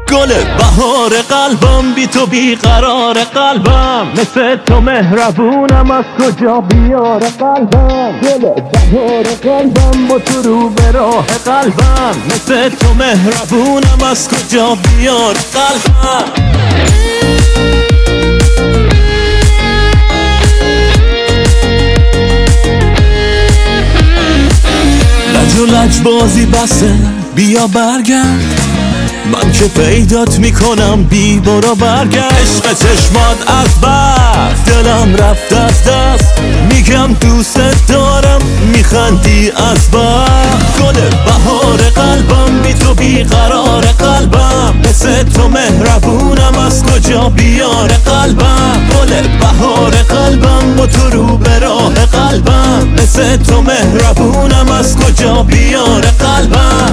گل بهار قلبم، بی تو بیقرار قلبم، مثل تو مهربونم از کجا بیار قلبم. گل بهار قلبم، با تو رو به راه قلبم، مثل تو مهربونم از کجا بیار قلبم. لج و لج بازی بسه، بیا برگرد، من که پیدات میکنم بی برو برگشت. عشق چشمات از بس دلم رفت از دست، میگم دوست دارم میخندی از بس. گل بهار قلبم، بی تو بیقرار قلبم، مثل تو مهربونم از کجا بیار قلبم. گل بهار قلبم، با تو رو به راه قلبم، مثل تو مهربونم از کجا بیار قلبم.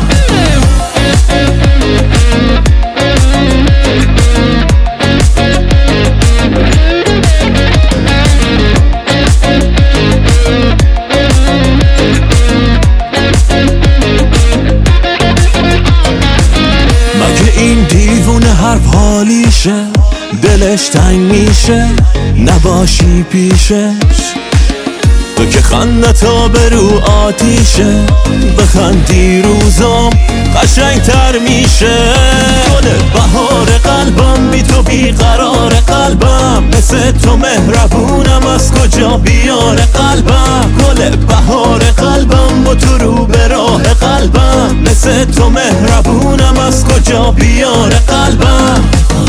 این دیوونه هر حالیشه، دلش تنگ میشه نباشی پیشش. تو که خندتا به رو آتیشه، بخندی روزم قشنگ تر میشه. گل بهار قلبم، بی تو بیقرار قلبم، مثل تو مهربونم از کجا بیار قلبم. گل بهار قلبم، با تو رو به راه قلبم، مثل تو مهربونم از کجا بیار قلبم.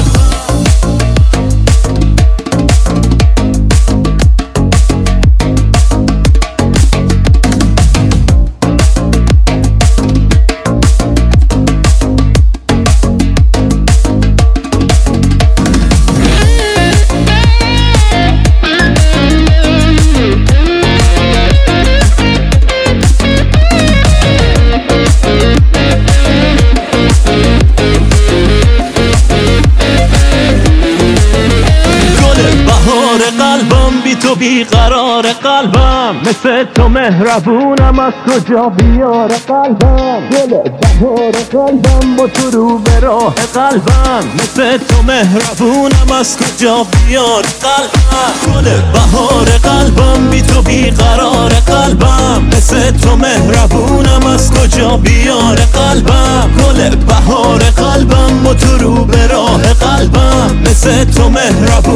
قلبم، بی تو بیقرار قلبم، مثل تو مهربونم از کجا بیار قلبم. گل بهار قلبم، با تو رو به راه قلبم، مثل تو مهربونم از کجا بیار قلبم. گل بهار قلبم، بی تو بیقرار قلبم، مثل تو مهربونم از کجا بیار قلبم. گل بهار قلبم، با تو رو به راه قلبم، مثل تو مهربونم